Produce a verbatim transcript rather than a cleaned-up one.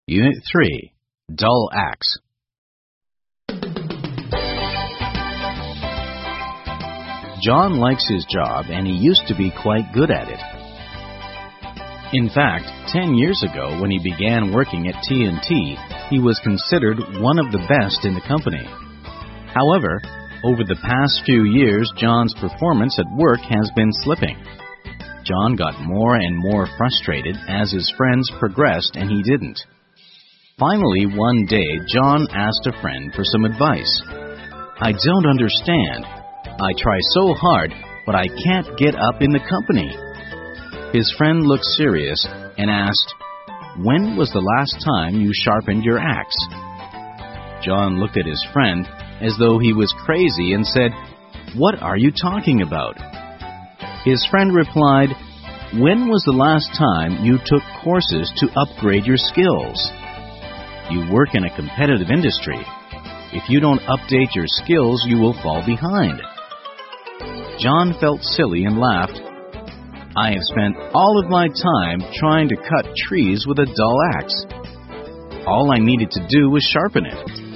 Unit three, Dull Axe. John likes his job, and he used to be quite good at it. In fact, ten years ago, when he began working at T and T, he was considered one of the best in the company. However, over the past few years, John's performance at work has been slipping. John got more and more frustrated as his friends progressed and he didn't. Finally, one day, John asked a friend for some advice. "I don't understand. I try so hard, but I can't get up in the company." His friend looked serious and asked, "When was the last time you sharpened your axe?" John looked at his friend as though he was crazy and said, "What are you talking about?" His friend replied, "When was the last time you took courses to upgrade your skills? You work in a competitive industry. If you don't update your skills, you will fall behind." John felt silly and laughed. "I have spent all of my time trying to cut trees with a dull axe. All I needed to do was sharpen it.